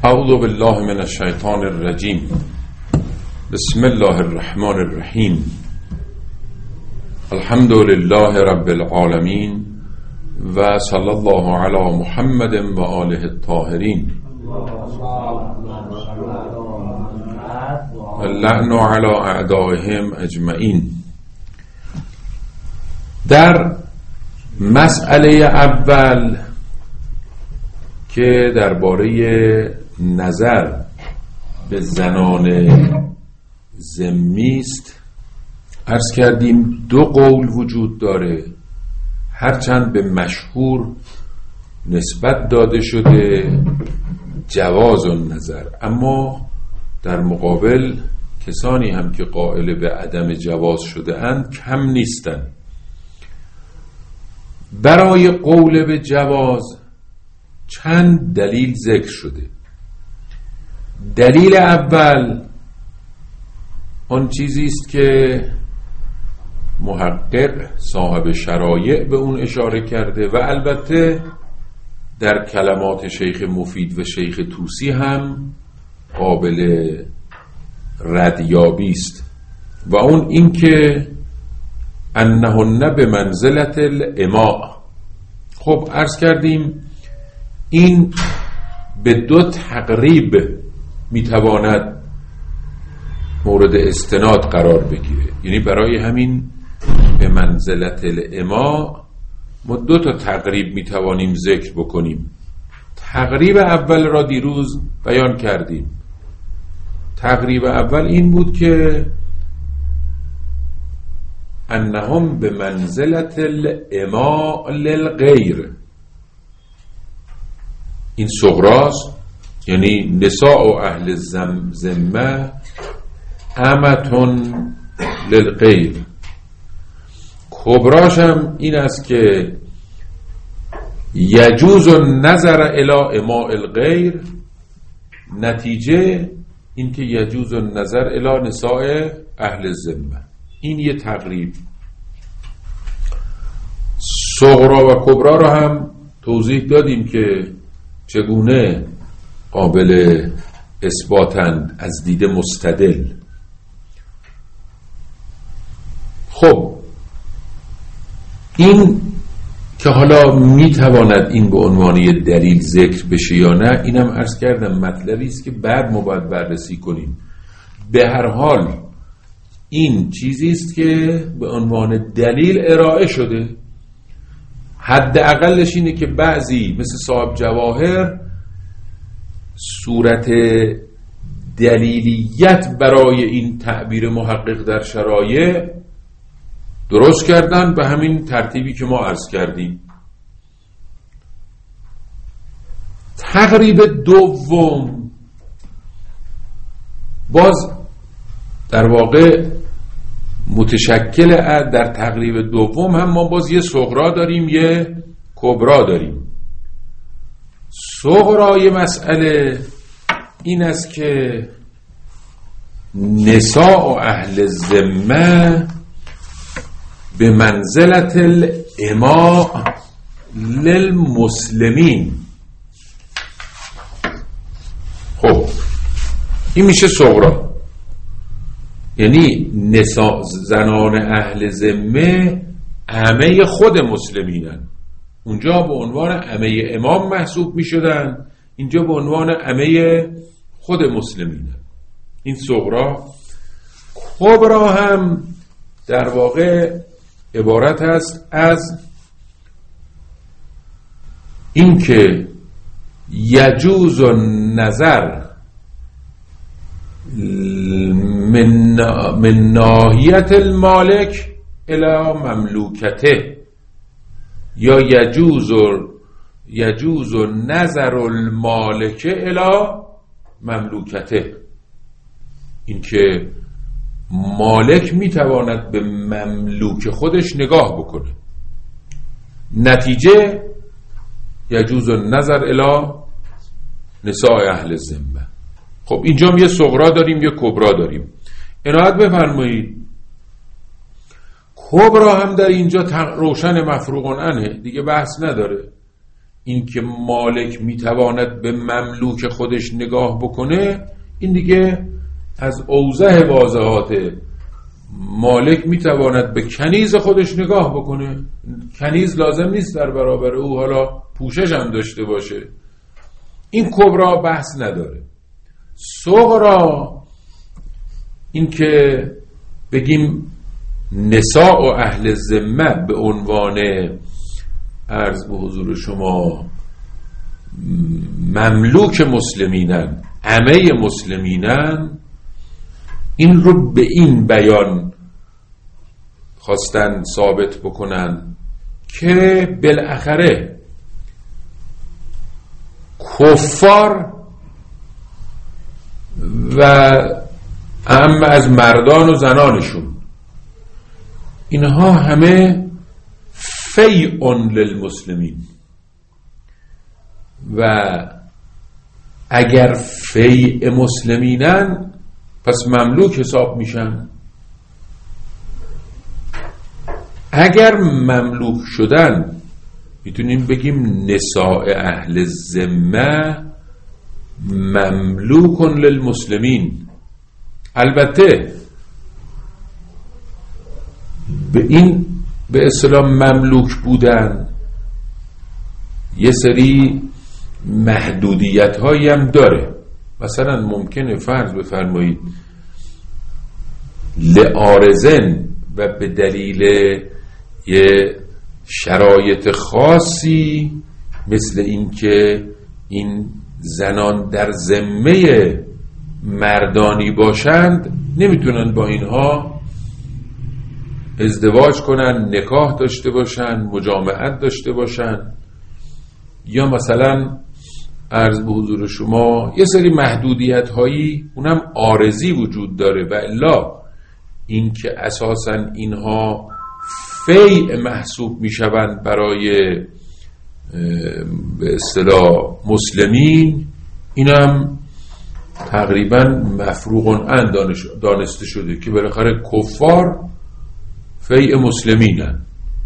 اعوذ بالله من الشیطان الرجیم. بسم الله الرحمن الرحیم. الحمد لله رب العالمین و صلی الله علی محمد و آله الطاهرین. اللعن علی اعدائهم اجمعین. در مسئله اول که درباره نظر به زنان ذمی است، عرض کردیم دو قول وجود داره، هرچند به مشهور نسبت داده شده جواز النظر، اما در مقابل کسانی هم که قائل به عدم جواز شده اند کم نیستند. برای قول به جواز چند دلیل ذکر شده. دلیل اول آن چیزی است که محقق صاحب شرایع به اون اشاره کرده و البته در کلمات شیخ مفید و شیخ طوسی هم قابل ردیابی است، و اون این که انهن به منزلت الاماء. خب عرض کردیم این به دو تقریب میتواند مورد استناد قرار بگیره، یعنی برای همین به منزلت الاماء ما دو تا تقریب میتوانیم ذکر بکنیم. تقریب اول را دیروز بیان کردیم. تقریب اول این بود که انهم به منزلت الاماء للغیر، این صغراست، یعنی نساء و اهل ذمه امتون للغیر. کبراش هم این است که یجوز النظر الی اماء الغیر، نتیجه این که یجوز النظر الی نساء اهل ذمه. این یه تقریب. صغرا و کبرا را هم توضیح دادیم که چگونه قابل اثباتند از دید مستدل. خب این که حالا میتواند این به عنوان یه دلیل ذکر بشه یا نه، اینم عرض کردم مطلبی است که بعد ما باید بررسی کنیم. به هر حال این چیزی است که به عنوان دلیل ارائه شده. حداقلش اینه که بعضی مثل صاحب جواهر صورت دلیلیت برای این تعبیر محقق در شرایع درست کردن به همین ترتیبی که ما عرض کردیم. تقریب دوم باز در واقع متشکل در تقریب دوم هم ما باز یه صغرا داریم یه کبرا داریم. صغرای مسئله این است که نساء و اهل ذمه به منزلت الاماء للمسلمین. خب این میشه صغرا، یعنی نساء زنان اهل ذمه عمه خود مسلمینن. اونجا به عنوان عمه امام محسوب می شدن، اینجا به عنوان عمه خود مسلمینن. این صغرا. کبرا هم در واقع عبارت است از این که یجوز النظر من ناحیت المالک الی مملوکته، یا یجوز نظر المالک الی مملوکته، این که مالک میتواند به مملوک خودش نگاه بکنه. نتیجه یجوز النظر الی نساء اهل ذمه. خب اینجا هم یه صغرا داریم یه کبرا داریم. عنایت بفرمایید کبرا هم در اینجا روشن مفروغ عنه، دیگه بحث نداره. این که مالک میتواند به مملوک خودش نگاه بکنه، این دیگه از اوضح واضحات. مالک میتواند به کنیز خودش نگاه بکنه، کنیز لازم نیست در برابر او حالا پوشش هم داشته باشه. این کبرا بحث نداره. صغرا این که بگیم نساء و اهل ذمه به عنوان عرض به حضور شما مملوک مسلمینن، عمه مسلمینن، این رو به این بیان خواستن ثابت بکنن که بالاخره کفار و اهم از مردان و زنانشون اینها همه فیء للمسلمین، و اگر فیء مسلمینن پس مملوک حساب میشن. اگر مملوک شدن میتونیم بگیم نساء اهل ذمه مملوک للمسلمین. البته به این به اصطلاح مملوک بودن یه سری محدودیت هایی هم داره. مثلا ممکنه فرض بفرمایید لعارضن و به دلیل یه شرایط خاصی، مثل این که این زنان در ذمه مردانی باشند، نمیتونن با اینها ازدواج کنن، نکاح داشته باشن، مجامعت داشته باشن، یا مثلا عرض به حضور شما یه سری محدودیت هایی اونم عارضی وجود داره. و الا این که اساسا اینها فیء محسوب میشوند برای به اصطلاح مسلمین، اینم تقریبا مفروغ عن دانسته شده که بالاخره کفار فیء مسلمینن.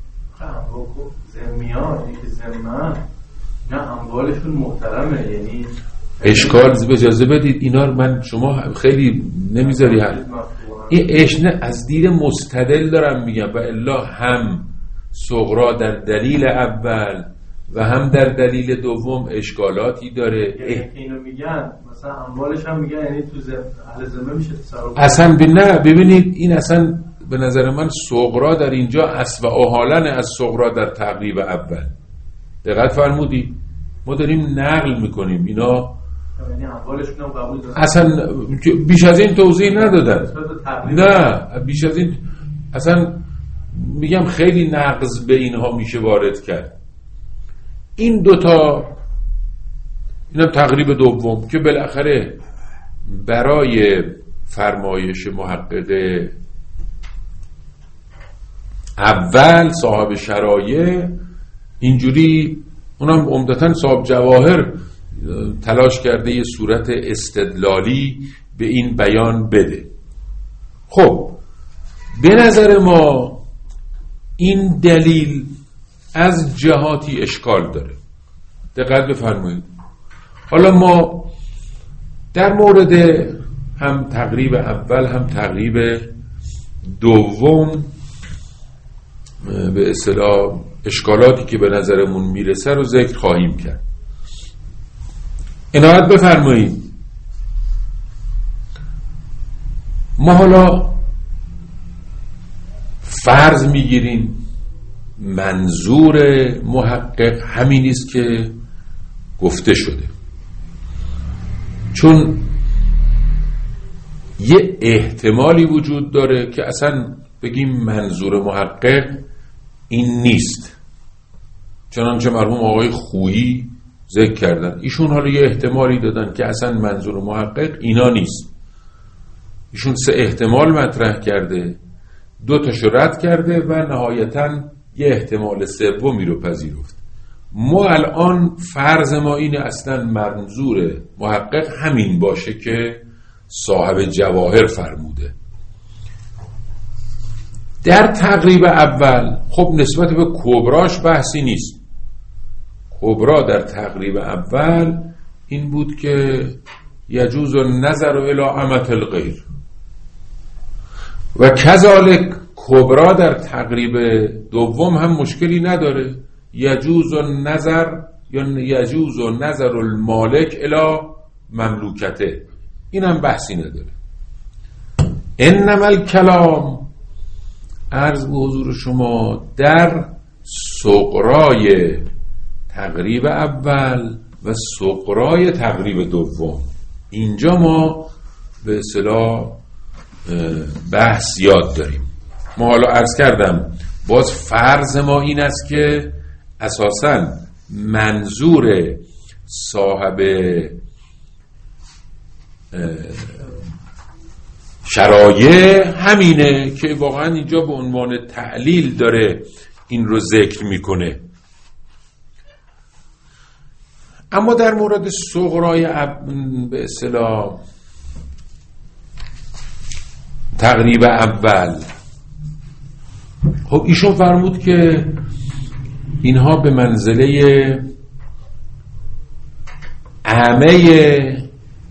زمیان که زمان نه اموالشون محترمه، یعنی اشکال اجازه بدید اینا رو من شما خیلی نمیذاری حل. این اشنه از دید مستدل دارم میگم، و الا هم صغرا در دلیل اول و هم در دلیل دوم اشکالاتی داره. اینو میگن مثلا اموالش هم میگن یعنی تو اهل ذمه میشه تصرف اصلا نه. ببینید این اصلا به نظر من صغرا در اینجا اصل و احالن از صغرا در تقریب اول. دقت فرمودی؟ ما داریم نقل میکنیم اینا، یعنی اموالشون هم قبول دارن. اصلا بیش از این توضیح ندادن. نه بیش از این اصلا میگم خیلی نقض به اینها میشه وارد کرد. این دوتا اینم تقریب دوم که بالاخره برای فرمایش محقق اول صاحب شرایع اینجوری، اونم عمدتاً صاحب جواهر تلاش کرده یه صورت استدلالی به این بیان بده. خب به نظر ما این دلیل از جهاتی اشکال داره. دقت بفرمایید. حالا ما در مورد هم تقریب اول هم تقریب دوم به اصطلاح اشکالاتی که به نظرمون میرسه رو ذکر خواهیم کرد. عنایت بفرمایید. ما حالا فرض میگیریم منظور محقق همین است که گفته شده، چون یه احتمالی وجود داره که اصلا بگیم منظور محقق این نیست، چنانچه مرحوم آقای خویی ذکر کردن. ایشون حالا یه احتمالی دادن که اصلا منظور محقق اینا نیست. ایشون 3 احتمال مطرح کرده، 2 تاشو رد کرده و نهایتاً یه احتمال سومی رو پذیرفت. ما الان فرض ما اینه اصلا منظور محقق همین باشه که صاحب جواهر فرموده. در تقریب اول خب نسبت به کبراش بحثی نیست. کبرا در تقریب اول این بود که یجوز النظر الی امة الغیر و کذالک کبرا در تقریب دوم هم مشکلی نداره، یجوز النظر یا یجوز نظر المالک الی مملوکته، این هم بحثی نداره. انما الکلام، عرض به حضور شما، در صغرای تقریب اول و صغرای تقریب دوم، اینجا ما به اصطلاح بحث یاد داریم. ما حالا عرض کردم باز فرض ما این است که اساساً منظور صاحب شرایع همینه که واقعا اینجا به عنوان تعلیل داره این رو ذکر میکنه. اما در مورد صغرای به اصطلاح تقریب اول، خب ایشون فرمود که اینها به منزله اعمه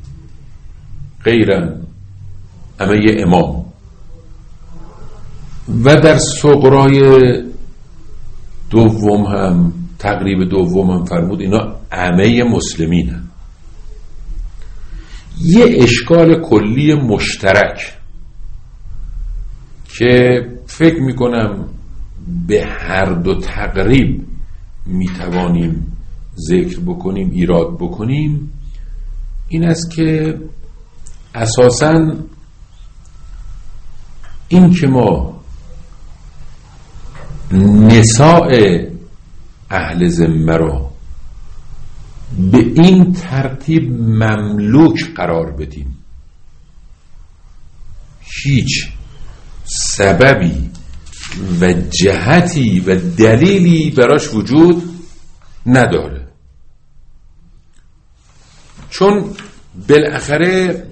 غیرن، اعمه امام، و در صغرای دوم هم تقریب دوم هم فرمود اینا اعمه مسلمین هم. یه اشکال کلی مشترک که فکر میکنم به هر دو تقریب میتوانیم ذکر بکنیم، ایراد بکنیم، این است که اساساً این که ما نساء اهل ذمه را به این ترتیب مملوک قرار بدیم، هیچ سببی و جهتی و دلیلی براش وجود نداره، چون بالاخره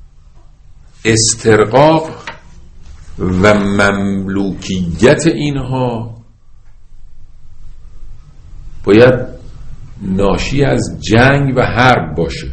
استرقاق و مملوکیت اینها باید ناشی از جنگ و حرب باشه.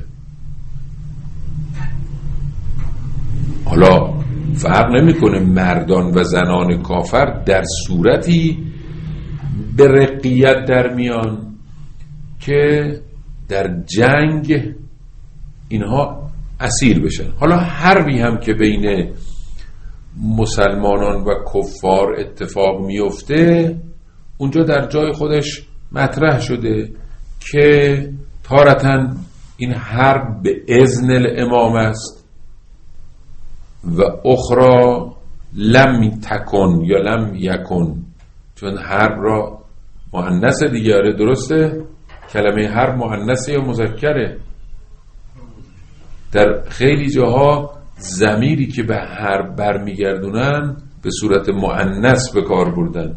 حالا فرق نمیکنه مردان و زنان کافر در صورتی به رقیت در میان که در جنگ اینها اسیر بشن. حالا حربی هم که بین مسلمانان و کفار اتفاق میفته اونجا در جای خودش مطرح شده که تارتاً این حرب به اذن الامام است و اخرى لم تکن یا لم یکن، چون حرب را مؤنث دیگه، درسته؟ کلمه حرب مؤنث یا مذکره؟ در خیلی جاها ضمیری که به حرب برمیگردونن به صورت مؤنث به کار بردن.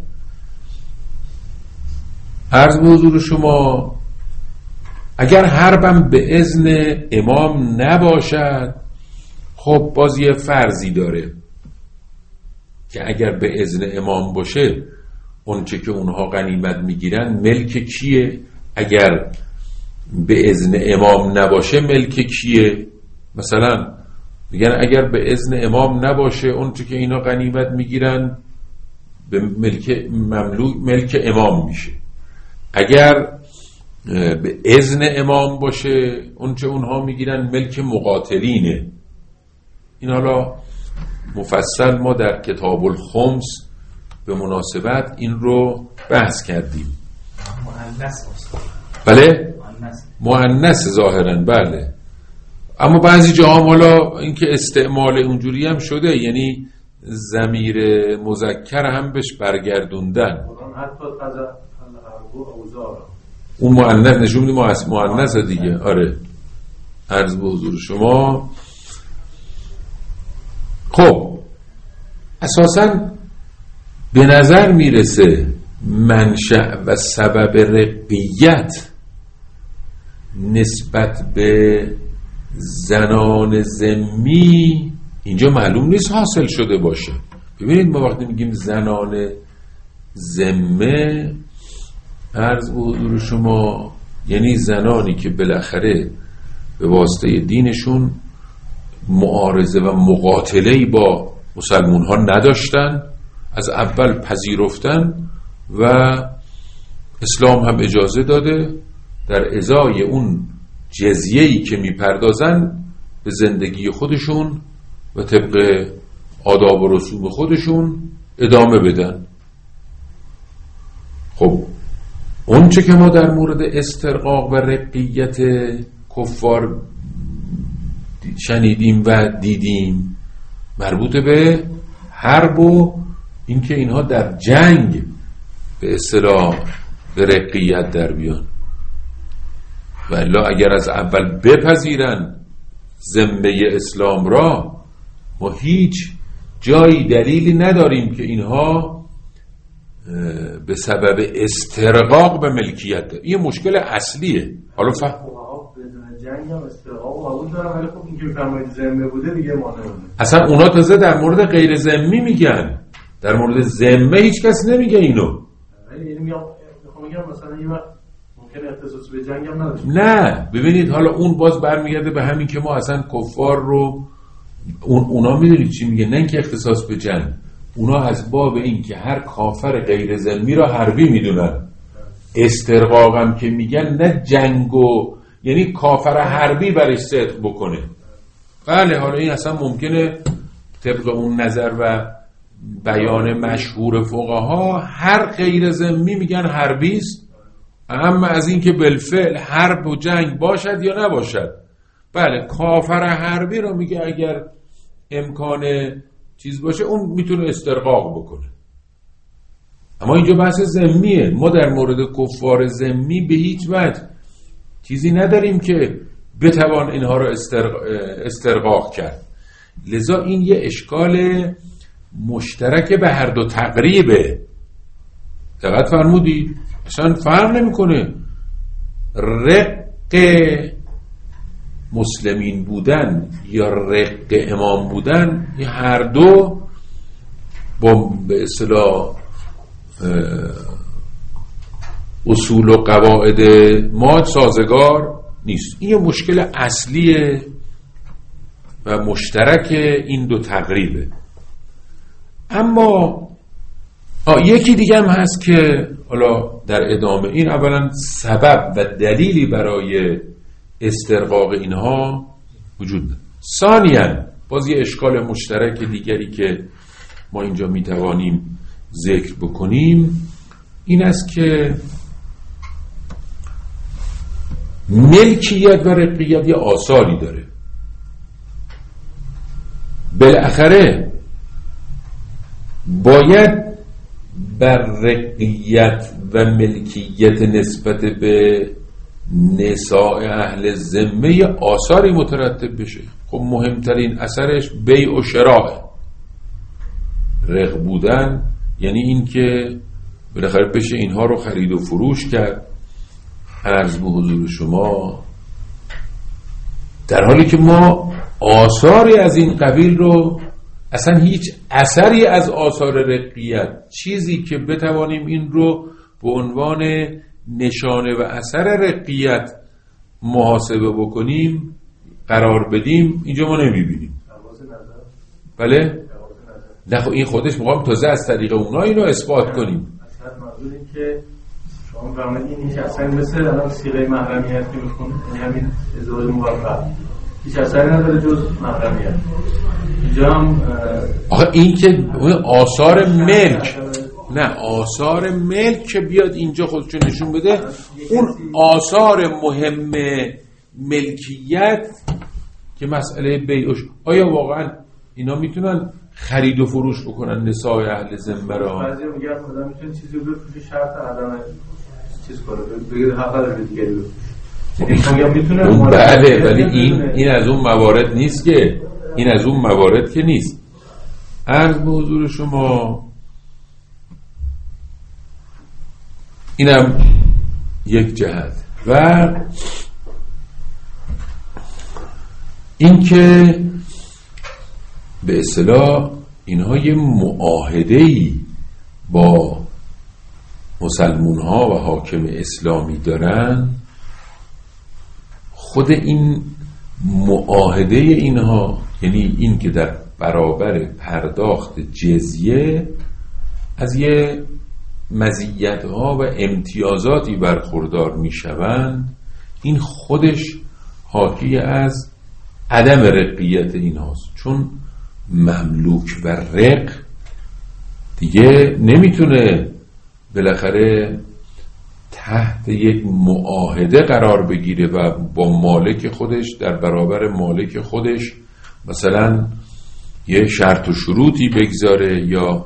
عرض به حضور شما اگر حربم به اذن امام نباشد، خب باز یه فرضی داره که اگر به اذن امام باشه اون چه که اونها غنیمت میگیرن ملک کیه؟ اگر به اذن امام نباشه ملک کیه؟ مثلا میگن اگر به اذن امام نباشه اون چه که اینا غنیمت میگیرن به ملک امام میشه، اگر به اذن امام باشه اون چه اونها میگیرن ملک مقاتلینه. این حالا مفصل ما در کتاب الخمس به مناسبت این رو بحث کردیم. بله؟ مؤنث ظاهرا، بله، اما بعضی جاها حالا اینکه استعمال اونجوری هم شده، یعنی ضمیر مذکر هم بهش برگردوندن، اون مؤنث نشون میده مؤنث دیگه. آره، عرض به حضور شما خب اساساً به نظر میرسه منشأ و سبب رقیت نسبت به زنان ذمی اینجا معلوم نیست حاصل شده باشه. ببینید ما وقتی میگیم زنان ذمه، عرض به حضور شما یعنی زنانی که بالاخره به واسطه دینشون معارضه و مقاتله‌ای با مسلمون ها نداشتن، از اول پذیرفتن و اسلام هم اجازه داده در ازای اون جزیه‌ای که میپردازن به زندگی خودشون و طبق آداب و رسوم خودشون ادامه بدن. خب اون چه که ما در مورد استرقاق و رقیت کفار شنیدیم و دیدیم مربوط به حرب و اینکه اینها در جنگ به اصطلاح به رقیت در بیان، و الا اگر از اول بپذیرن ذمه اسلام را، ما هیچ جایی دلیلی نداریم که اینها به سبب استرقاق به ملکیت داره. این مشکل اصلیه. حالا جنگ هم استرقاق قبول دارم، ولی خب این که میفرمایید ذمه بوده دیگه ما نمیدونیم. اصلا اونا تازه در مورد غیر ذمی میگن، در مورد ذمه هیچ کس نمیگه اینو. ولی میگم مثلا یه وقت ممکن اختصاص به جنگ هم نداشت. نه ببینید، حالا اون باز برمیگرده به همین که ما اصلا کفار رو اونا میدونید چی میگه، نه اینکه اختصاص به جنگ، اونا از باب این که هر کافر غیر ذمی را حربی میدونن. استرقاقم که میگن نه جنگو، یعنی کافر حربی برش صدق بکنه. بله حالا این اصلا ممکنه طبق اون نظر و بیان مشهور فقها هر غیر ذمی میگن حربی است، اما از این که بالفعل حرب و جنگ باشد یا نباشد. بله کافر حربی رو میگه اگر امکان چیز باشه اون میتونه استرقاق بکنه. اما اینجا بحث ذمیه، ما در مورد کفار ذمی به هیچ وجه چیزی نداریم که بتوان اینها رو استرقاق کرد. لذا این یه اشکال مشترک به هر دو تقریبه. دقت فرمودید؟ اصلا فرق نمیکنه رق مسلمین بودن یا رق امام بودن، این هر دو با به اصطلاح اصول و قواعد ما سازگار نیست. این مشکل اصلیه و مشترک این دو تقریبه. اما یکی دیگه هم هست که حالا در ادامه این اولا سبب و دلیلی برای استرقاق اینها وجود داره. ثانیاً باز یه اشکال مشترک دیگری که ما اینجا میتوانیم ذکر بکنیم این است که ملکیت و رقیت یه آثاری داره. بالاخره باید بر رقیت و ملکیت نسبت به نساء اهل ذمه آثاری مترتب بشه. خب مهمترین اثرش بیع و شراء. رق بودن یعنی این که بالاخره بشه اینها رو خرید و فروش کرد. عرض به حضور شما در حالی که ما آثاری از این قبیل رو اصلا هیچ اثری از آثار رقیت، چیزی که بتوانیم این رو به عنوان نشانه و اثر رقیت محاسبه بکنیم قرار بدیم اینجا ما نمیبینیم. بله؟ نه خب این خودش مقام تازه از طریق اونا اینو اثبات کنیم. اصلا منظور این که شما فرمودید این که اصلا مثل الان صیغه محرمیت که میخونید همین ازدواج موفق هیچ اثری نداره جز محرمیت. اینجا هم آخه این که آثار ملک، نه آثار ملک که بیاد اینجا خودشو نشون بده، اون آثار مهم ملکیت که مسئله بیعش، آیا واقعا اینا میتونن خرید و فروش بکنن نساء اهل ذمه را؟ بعضی میگن خدا میتونه چیزی رو بفروشه شرط عدم چیز کنه بگید حق داره دیگری رو. بله ولی این از اون موارد نیست که، این از اون موارد که نیست. عرض به حضور شما اینم یک جهت و این که به اصطلاح اینها یه معاهده‌ای با مسلمون ها و حاکم اسلامی دارن خود این معاهده اینها، یعنی این که در برابر پرداخت جزیه از یه مزیت‌ها و امتیازاتی برخوردار میشوند، این خودش حاکی از عدم رقیت اینهاست. چون مملوک و رق دیگه نمیتونه بالاخره تحت یک معاهده قرار بگیره و با مالک خودش در برابر مالک خودش مثلا یه شرط و شروطی بگذاره، یا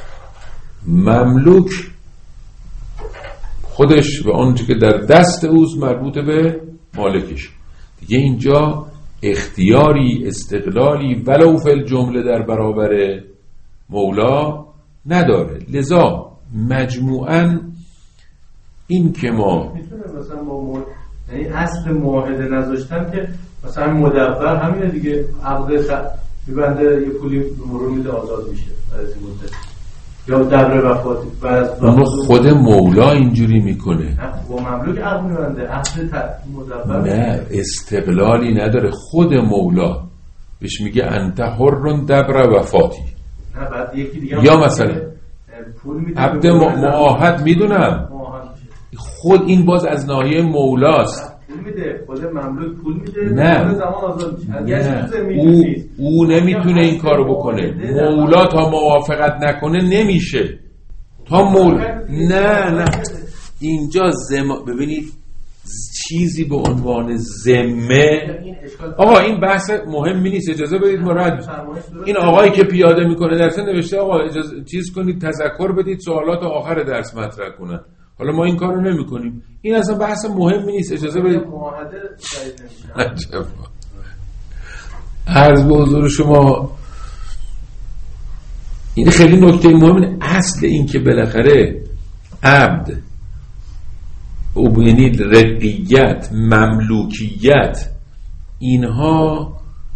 مملوک خودش و آنچه که در دست اوست مربوط به مالکش. دیگه اینجا اختیاری، استقلالی ولو فی الجمله در برابر مولا نداره. لذا مجموعاً این که ما میتونه مثلا با یعنی اصل معاهده نذاشتن که مثلا مدبر همینه دیگه، عقد میبنده یه پولی مرور میده آزاد میشه از این مدت، یا در وفاتی اونو خود مولا اینجوری میکنه. با مملوک عقد میبنده، اصل مدبر نه استقلالی نداره. خود مولا بهش میگه انت حر دبر وفاتی. نه بعد یکی دیگه یا مثلا پول میده عبد معاهد، میدونم خود این باز از ناحیه مولاست. پول میده، خود مملوک پول میده، نه زمان آزاد میشه. او نمیتونه این کارو بکنه. مولا تا موافقت نکنه نمیشه. تا نه اینجا ببینید چیزی به عنوان ذمه. آقا این بحث مهمی نیست، اجازه بدید ما رد. این آقایی که پیاده میکنه درس نوشته آقا اجازه چیز کنید، تذکر بدید سوالات آخر درس مطرح کنن. حالا ما این کارو نمی‌کنیم. این اصلا بحث مهمی نیست، اجازه بدید. معاهده جدید نمیشه. عرض به حضور شما این خیلی نکته مهمه. اصل این که بالاخره عبد یعنی رقیت، مملوکیت، اینها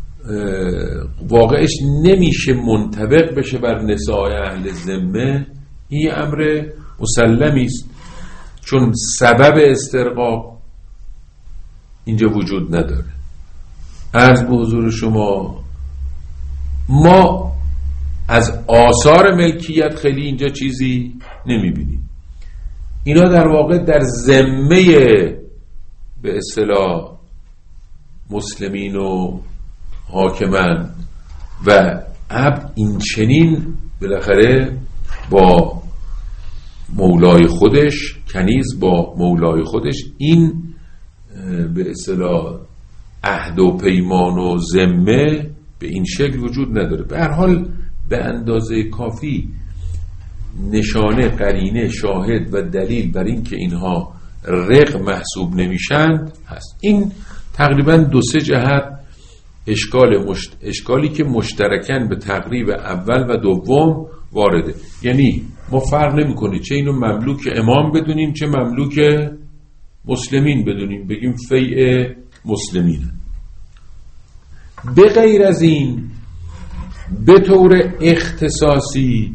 واقعش نمیشه منطبق بشه بر نساء اهل ذمه. این امر مسلمی است، چون سبب استرقاق اینجا وجود نداره. عرض به حضور شما ما از آثار ملکیت خیلی اینجا چیزی نمیبینیم. اینا در واقع در ذمه به اصطلاح مسلمین و حاکمان و عبد این چنین بالاخره با مولای خودش، کنیز با مولای خودش، این به اصطلاح عهد و پیمان و ذمه به این شکل وجود نداره. به هر حال به اندازه کافی نشانه، قرینه، شاهد و دلیل بر این که اینها رق محسوب نمیشند هست. این تقریبا 2-3 جهت اشکالی که مشترکاً به تقریب اول و دوم وارده. یعنی ما فرق نمی‌کنه چه اینو مملوک امام بدونیم چه مملوک مسلمین بدونیم، بگیم فیء مسلمین. به غیر از این به طور اختصاصی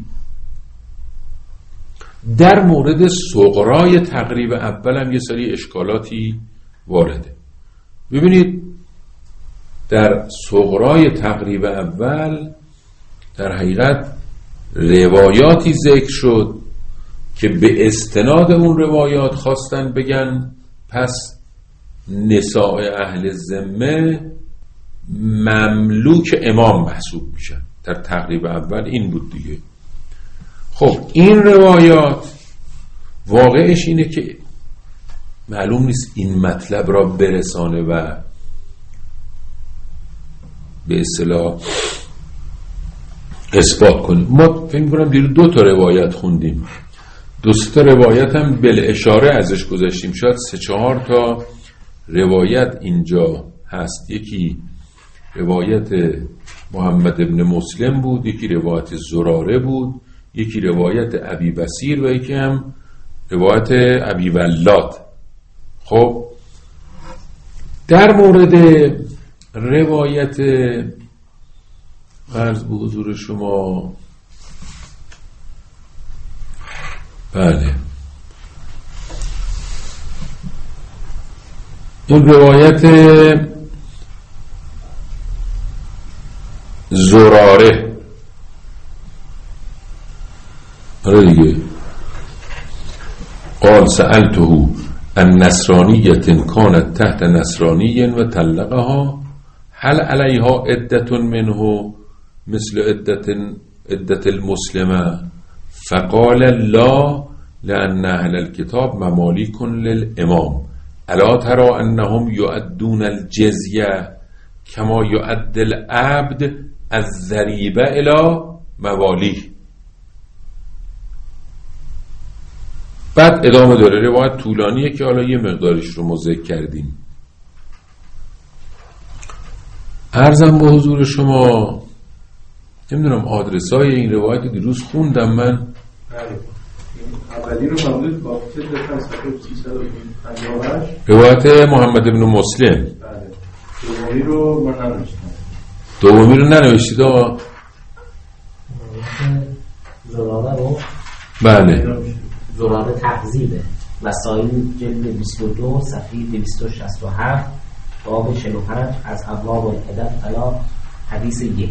در مورد صغرای تقریب اول هم یه سری اشکالاتی وارده. ببینید در صغرای تقریب اول در حقیقت روایاتی ذکر شد که به استناد اون روایات خواستن بگن پس نساء اهل ذمه مملوک امام محسوب میشن. در تقریب اول این بود دیگه. خب این روایات واقعش اینه که معلوم نیست این مطلب را برسانه و به اصطلاح اثبات کنیم. ما فکر می‌کنم دیروز 2 تا روایت خوندیم، 2 تا روایت هم بالاشاره ازش گذاشتیم، شاید 3-4 تا روایت اینجا هست. یکی روایت محمد ابن مسلم بود، یکی روایت زراره بود، یکی روایت ابی بصیر و یکی هم روایت ابی ولاد. خب در مورد روایت عرض به حضور شما بله این روایت زراره دیگه قال سألته عن نصرانية كانت تحت نصراني وطلقها هل عليها عدة منه مثل عدة المسلمة فقال لا لأن أهل الكتاب مماليك للإمام ألا ترى أنهم يؤدون الجزية كما يؤدي العبد الضریبه الى موالیه. بعد ادامه داره، روایت طولانیه که حالا یه مقدارش رو ما ذکر کردیم. عرضم به حضور شما، نمیدونم آدرسای این روایت دیروز خوندم من. اولی رو مولود با چه دفتر صفحه 358 روایت محمد بن مسلم. دومی رو من ننوشتم. دومی رو ننوشتید آقا؟ زراره رو؟ بله. زراره تهذیبه. وسائل جلد 22 صفحه 267 باب 45 از ابواب الادب الی حدیث 1.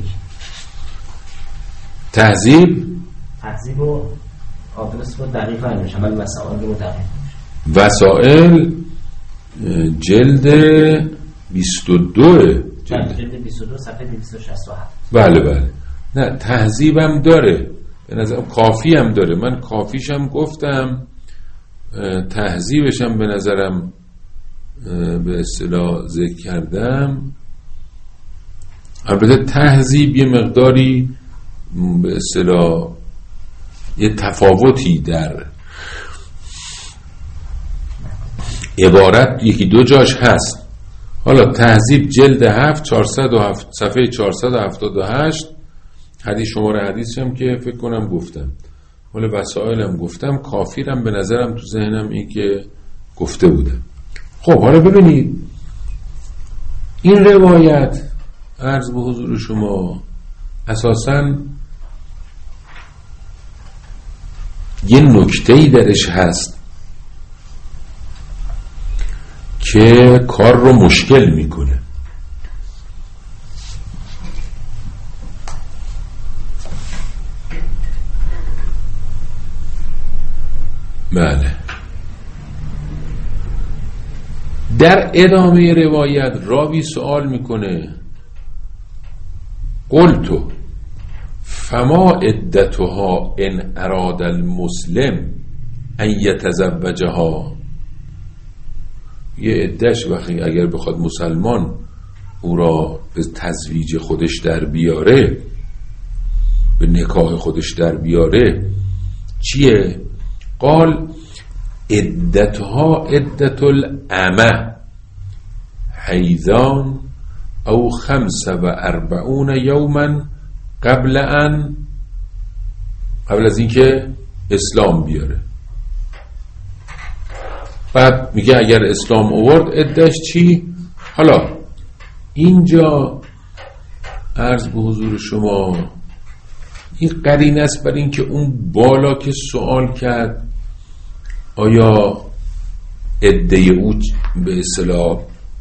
تهذیب رو آدرس رو دقیق نمیشم، ولی وسائل رو دقیق میشه. وسائل جلد 22 جلد 22 صفحه 267. بله. نه تهذیبم داره، به نظرم کافی هم داره. من کافیشم گفتم، تهذیبشم به نظرم به اصطلاح ذکر کردم. البته تهذیب یه مقداری به اصطلاح یه تفاوتی در عبارت یکی دو جاش هست. حالا تهذیب جلد 7 407 صفحه 478 حدیث شماره حدیثم که فکر کنم گفتم، حالا وسائلم گفتم، کافیرم به نظرم تو ذهنم این که گفته بودم. خب حالا ببینید این روایت عرض به حضور شما اساساً یه نکته‌ای درش هست که کار رو مشکل میکنه. بله. در ادامه روایت راوی سوال میکنه قلتو فما عدتها ان اراد المسلم ان یتزوجها. یه عدهش وقتی اگر بخواد مسلمان او را به تزویج خودش در بیاره، به نکاح خودش در بیاره، چیه؟ قال عدتها عدت الامه حیضان او 45 یوما قبل از اینکه اسلام بیاره. بعد میگه اگر اسلام آورد عدهش چی؟ حالا اینجا عرض به حضور شما این قرینه است بر اینکه اون بالا که سوال کرد آیا عده او به اصطلاح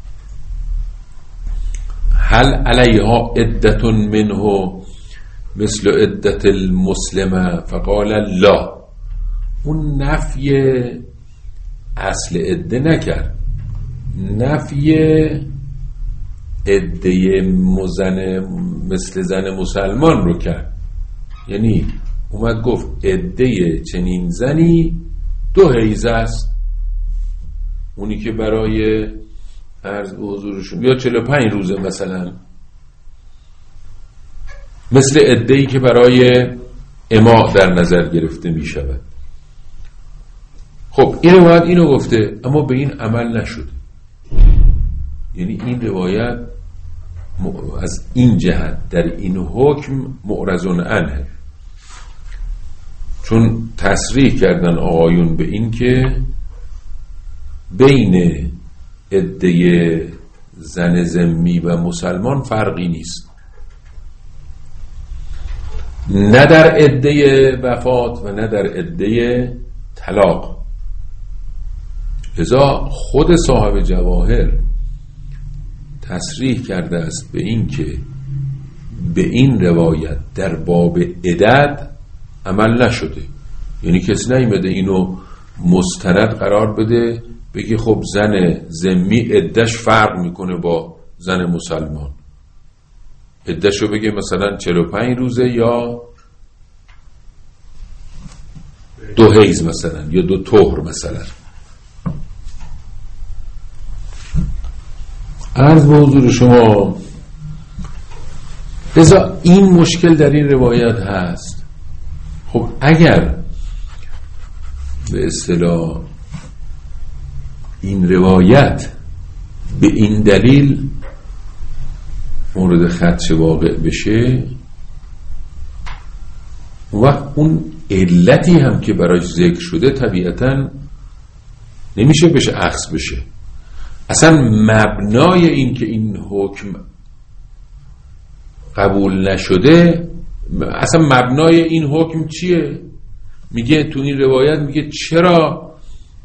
هل علیها عدة منه مثل عدة المسلمه فقال لا، اون نفی اصل عده نکرد، نفی عده مثل زن مسلمان رو کرد. یعنی اومد گفت عده چنین زنی 2 حیض است، اونی که برای عرض به حضورشون یا 45 روزه مثلا، مثل عده‌ای که برای اماء در نظر گرفته می شود. خب این روایت اینو گفته اما به این عمل نشد. یعنی این روایت از این جهت در این حکم معرض عنه، چون تصریح کردن آقایون به این که بین عده زن ذمی و مسلمان فرقی نیست، نه در عده وفات و نه در عده طلاق. لذا خود صاحب جواهر تصریح کرده است به این که به این روایت در باب عدد عمل نشده، یعنی کسی نیامده اینو مستند قرار بده بگی خب زن ذمی عدش فرق میکنه با زن مسلمان، عدشو بگه مثلا 45 روزه یا 2 حیض مثلا یا 2 طهر مثلا. عرض به حضور شما لذا این مشکل در این روایت هست. خب اگر به اصطلاح این روایت به این دلیل مورد خدش واقع بشه، وقت اون علتی هم که برایش ذکر شده طبیعتاً نمیشه بشه اخذ بشه. اصلا مبنای این که این حکم قبول نشده، اصلا مبنای این حکم چیه؟ میگه تو این روایت میگه چرا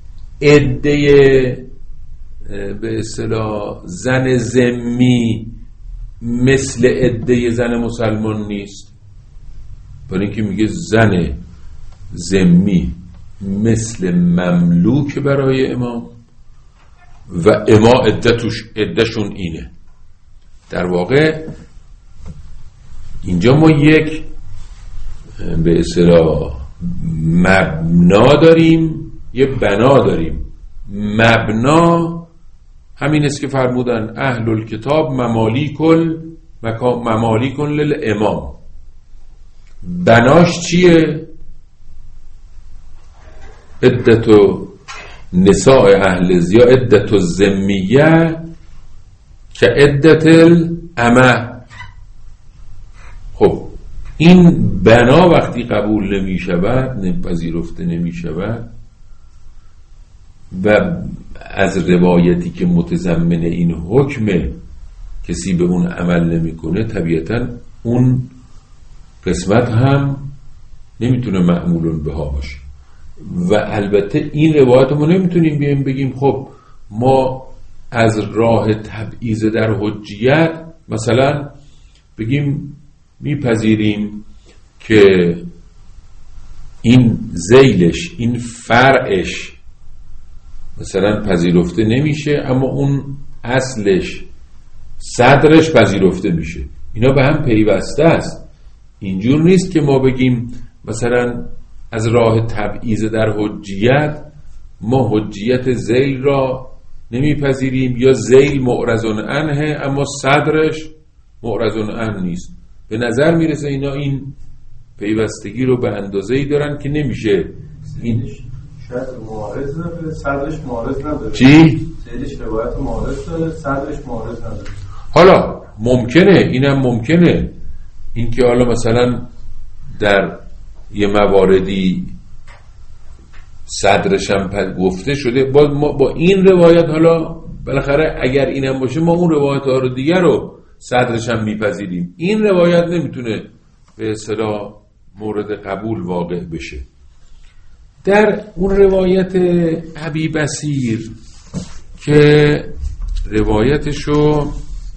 عده به اصطلاح زن ذمی مثل عده زن مسلمان نیست؟ برای اینکه میگه زن ذمی مثل مملوک برای امام و امام عدهشون اینه. در واقع اینجا ما یک به اصطلاح مبنا داریم، یه بنا داریم. مبنا همین است که فرمودن اهل الکتاب ممالیک للامام. بناش چیه؟ عدت نساء اهل یا عدت الذمیه که عدت الامه. خب این بنا وقتی قبول نمی شود، پذیرفته نمی شود و از روایتی که متضمن این حکم کسی به اون عمل نمی کنه، طبیعتا اون قسمت هم نمیتونه معمول بها باشه. و البته این روایت ما نمیتونیم بیایم بگیم خب ما از راه تبعیض در حجیت مثلا بگیم میپذیریم که این ذیلش، این فرعش مثلا پذیرفته نمیشه اما اون اصلش صدرش پذیرفته میشه. اینا به هم پیوسته است. اینجور نیست که ما بگیم مثلا از راه تبعیض در حجیت ما حجیت ذیل را نمیپذیریم یا ذیل معرضون عنه اما صدرش معرضون عنه نیست. به نظر میرسه اینا این پیوستگی رو به اندازه‌ای دارن که نمیشه این شاید معارض نداره، صدرش معارض نداره. چی؟ ذیلش روایت معارض داره، صدرش معارض نداره. حالا ممکنه، اینم ممکنه این که حالا مثلا در یه مواردی صدرش هم گفته شده با این روایت، حالا بالاخره اگر اینم باشه ما اون روایت ها رو دیگر رو صدرش هم میپذیریم. این روایت نمیتونه به اصطلاح مورد قبول واقع بشه. در اون روایت ابی بصیر که روایتشو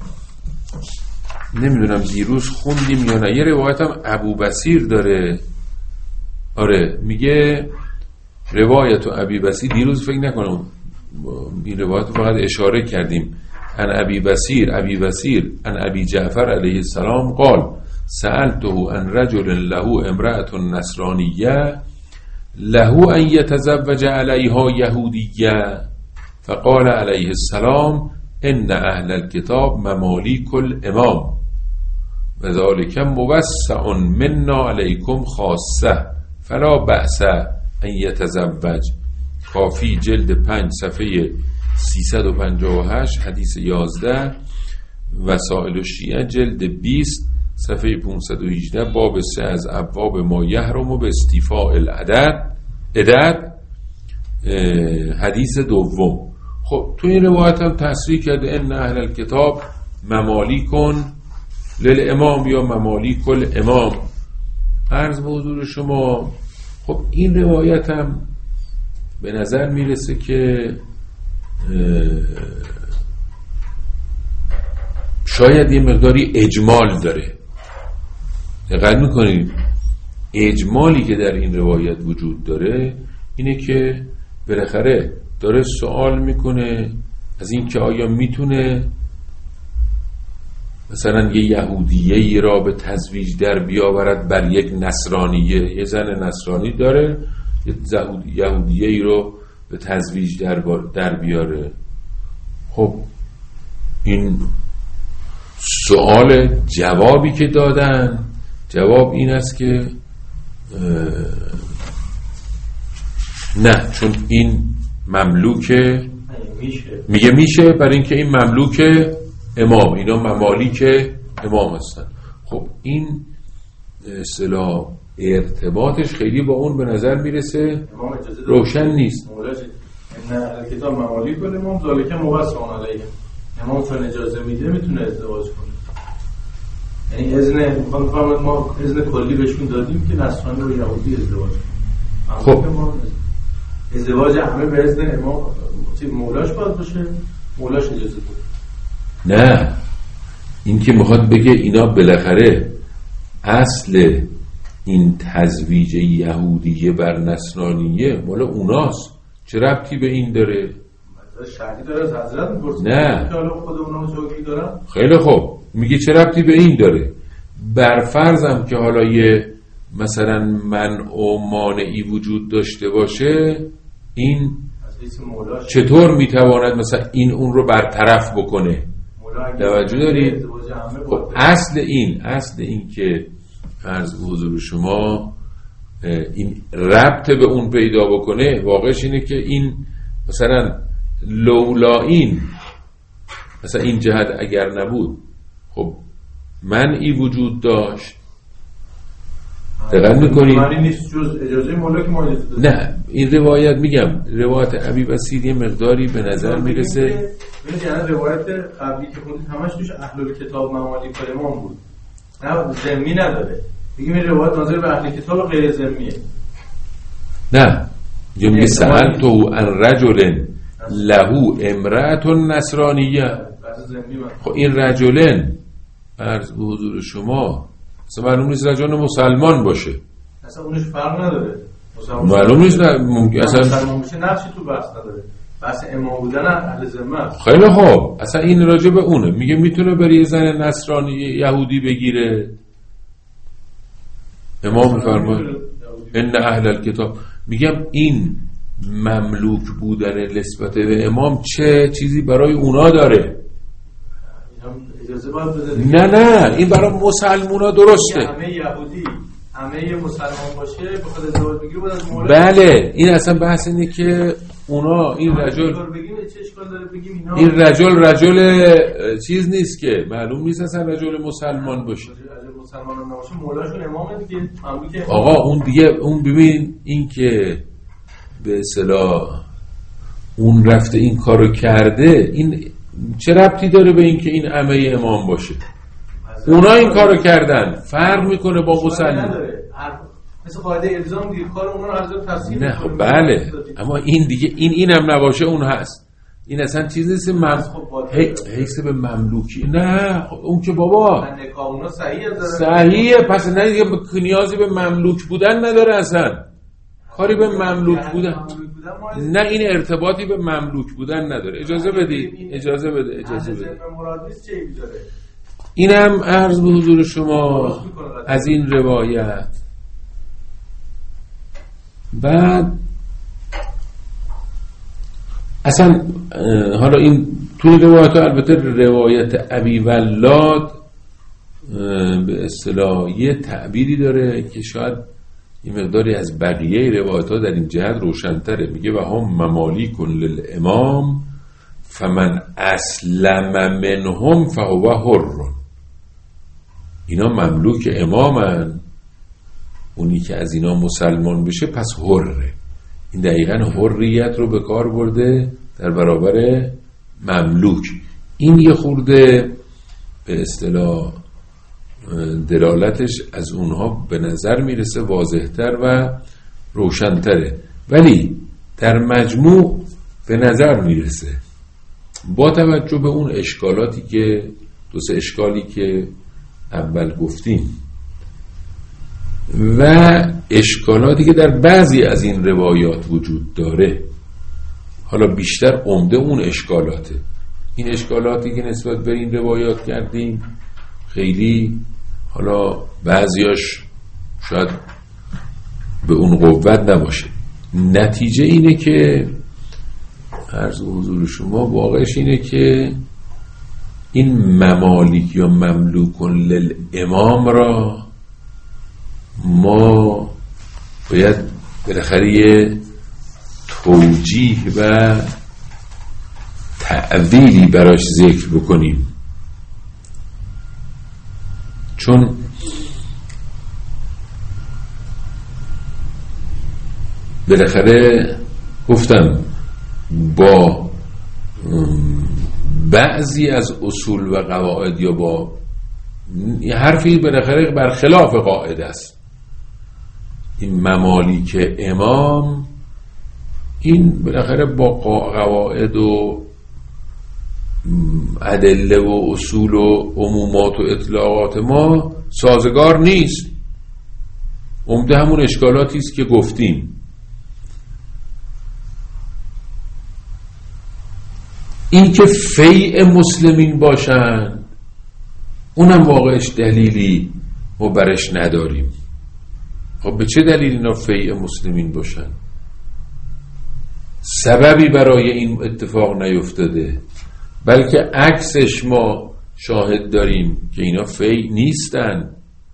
نمیدونم دیروز خوندیم یا نه، یه روایت هم ابو بصیر داره. آره میگه روایت ابی بصیر، دیروز فکر نکنم این روایت رو فقط اشاره کردیم. ان ابی بصیر ان ابی جعفر علیه السلام قال سألته ان رجل له امرأة نصرانیه له ان يتزوج علیها یهودیه فقال علیه السلام ان اهل الكتاب ممالیک الامام و ذالک موسع منا علیکم خاصه فلا بأس ان یتزوج. کافی جلد 5 صفحه 358 حدیث 11. وسائل الشیعه جلد 20 صفحه 518 باب 3 از ابواب ما یحرم به استیفاء العدد حدیث 2. خب تو این روایت هم تصریح کرده ان اهل الکتاب ممالیکن للامام یا ممالیک الامام. عرض به حضور شما خب این روایت هم به نظر میرسه که شاید یه مقداری اجمال داره. دقت میکنید اجمالی که در این روایت وجود داره اینه که بالاخره داره سوال میکنه از این که آیا میتونه مثلا یه یهودیه‌ای را به تزویج در بیاورد بر یک نصرانیه. یه زن نصرانی داره یه یهودیه‌ای رو به تزویج در بیاره. خب این سوال جوابی که دادن جواب این است که نه، چون این مملوکه میگه میشه برای اینکه این مملوک امام، اینا ممالیک امام هستن. خب این اصطلاح ارتباطش خیلی با اون به نظر میرسه روشن نیست. نه کتاب ممالیک امام ذالک موسع علیه، امام چون اجازه میده میتونه ازدواج کنه. یعنی اذن ما اذن کلی بهشون دادیم که نصرانی و یهودی ازدواج کنه. خب ازدواج همه به اذن امام مولاش باید باشه، مولاش اجازه بده. نه، این که میخواد بگه اینا بالاخره اصل این تزویج یهودیه بر نصرانیه مال اوناست، چه ربطی به این داره؟ شرطی داره از حضرت میپرسه نه که حالا خود اونا چوکی دارن. خیلی خوب، میگه چه ربطی به این داره؟ بر فرضم که حالا یه مثلا منع و مانعی وجود داشته باشه، این چطور میتواند مثلا این اون رو برطرف بکنه؟ توجه دارید؟ خب اصل این که عرض به حضور شما این ربط به اون پیدا بکنه، واقعش اینه که این مثلا لولا این مثلا این جهت اگر نبود خب منعی وجود داشت. دقت میکنید؟ معنی نیست جز اجازه مولا که ما اجازه دادیم. نه، این روایت میگم روایت ابی بصیر یه مقداری به نظر میرسه. ببینید یعنی روایت قبلی که خوندید همش توش اهل الکتاب ممالیک امام بود، نه ذمی نداره. بگیم این روایت ناظر به اهل کتاب و غیر ذمیه. نه، میگه سألته عن رجل له امرأة نصرانیه. خب این رجلن عرض به حضور شما اصلا معلوم نیست رجل مسلمان باشه، اصلا اونش فرق نداره. معلوم نیست ممکن اصلا مسلمان باشه نقشی تو بحث نداره، بحث امام بودن اهل ذمه. خیلی خوب، اصلا این راجع به اونه. میگه میتونه بری یه زن نصرانی یهودی بگیره. امام میفرماید ان اهل الکتاب. میگم این مملوک بودن نسبت به امام چه چیزی برای اونا داره؟ نه این برای مسلمونا درسته. همه یهودی همه مسلمان باشه بخواد ازدواج بگیره بود از مولا. بله، این اصلا بحث اینه که اونا این رجل این رجل چیز نیست که معلوم نیست اصلا رجل مسلمان باشه. رجل مسلمان نباشه مولاشون امامه دیگه. آقا اون دیگه اون ببین این که به اصطلاح اون رفته این کارو کرده، این چه ربطی داره به این که این عمه امام باشه؟ اونا این کارو کردن، فرق میکنه با مسلمان. مثل قاعده الزام دیگه کار اونا رو حضرت تصحیح نه خب بله، اما این دیگه این هم نباشه اون هست. این اصلا چیز نیست حیث به مملوکی. نه اون که بابا نکاح اونا صحیحه، پس نه دیگه نیازی به مملوک بودن نداره، اصلا کاری به مملوک بودن نه، این ارتباطی به مملوک بودن نداره. اجازه بدید اجازه بده اینم عرض به حضور شما از این روایت. بعد اصلا حالا این توی روایت ها البته روایت ابی ولاد به اصطلاح یه تعبیری داره که شاید این مقداری از بقیه روایت ها در این جهت روشن‌تره. میگه و هم ممالیک للامام فمن اسلم منهم فهو حر. اینا مملوک امامن، اونی که از اینا مسلمان بشه پس حره. این دقیقاً حریت رو به کار برده در برابر مملوک. این یه خورده به اصطلاح دلالتش از اونها به نظر میرسه واضح‌تر و روشن‌تره، ولی در مجموع به نظر میرسه با توجه به اون اشکالاتی که دو سه اشکالی که اول گفتیم و اشکالاتی که در بعضی از این روایات وجود داره، حالا بیشتر عمده اون اشکالاته. این اشکالاتی که نسبت به این روایات کردیم خیلی حالا بعضیاش شاید به اون قوت نباشه. نتیجه اینه که عرض حضور شما واقعش اینه که این ممالک یا مملوکون للامام را ما باید بالاخره یه توجیه و تعویلی براش ذکر بکنیم، چون بالاخره گفتم با بعضی از اصول و قواعد یا با حرفی بالاخره برخلاف قاعده است. این ممالک امام این بالاخره با قواعد و ادله و اصول و عمومات و اطلاقات ما سازگار نیست. عمده همون اشکالاتی است که گفتیم. این که فیء مسلمین باشن اونم واقعش دلیلی ما برش نداریم. خب به چه دلیل اینا فیء مسلمین باشن؟ سببی برای این اتفاق نیفتاده، بلکه عکسش ما شاهد داریم که اینا فیء نیستن.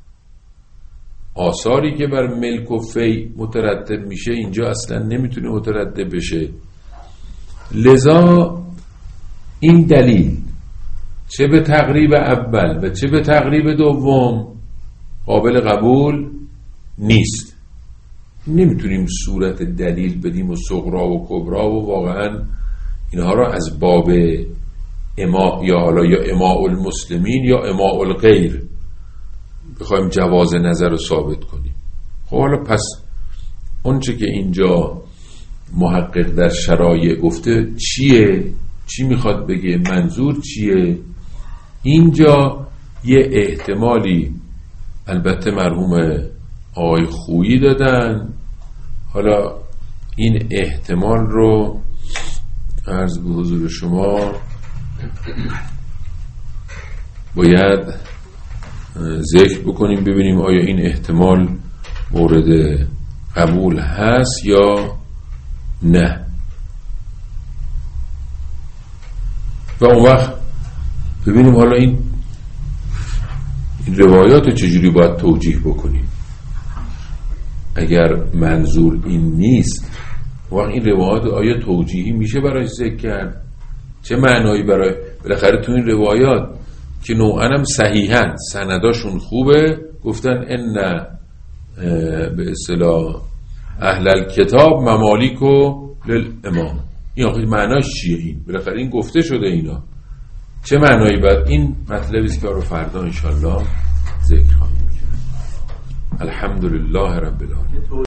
آثاری که بر ملک و فیء مترتب میشه اینجا اصلا نمیتونه مترتب بشه. لذا این دلیل چه به تقریب اول و چه به تقریب دوم قابل قبول نیست. نمیتونیم صورت دلیل بدیم و صغرا و کبرا و واقعا اینها را از باب اماء یا حالا یا اماء المسلمین یا اماء الغیر بخوایم جواز نظر رو ثابت کنیم. خب حالا پس اونچه که اینجا محقق در شرایع گفته چیه؟ چی میخواد بگه؟ منظور چیه؟ اینجا یه احتمالی البته مرحوم آقای خویی دادن. حالا این احتمال رو عرض به حضور شما باید ذکر بکنیم ببینیم آیا این احتمال مورد قبول هست یا نه. و اون وقت ببینیم حالا این روایات چجوری باید توجیه بکنیم. اگر منظور این نیست وقت این روایات آیا توجیهی میشه برای ذکر کرد؟ چه معنایی برای بالاخره تو این روایات که نوعاً هم صحیحاً سنداشون خوبه گفتن ان به اصطلاح اهل الکتاب ممالیکو للامام. این آخه معناش چیه؟ این بالاخره این گفته شده اینا چه معنایی بعد؟ این مطلبی است که رو فردا انشالله ذکر خواهیم کرد. الحمدلله رب العالمین.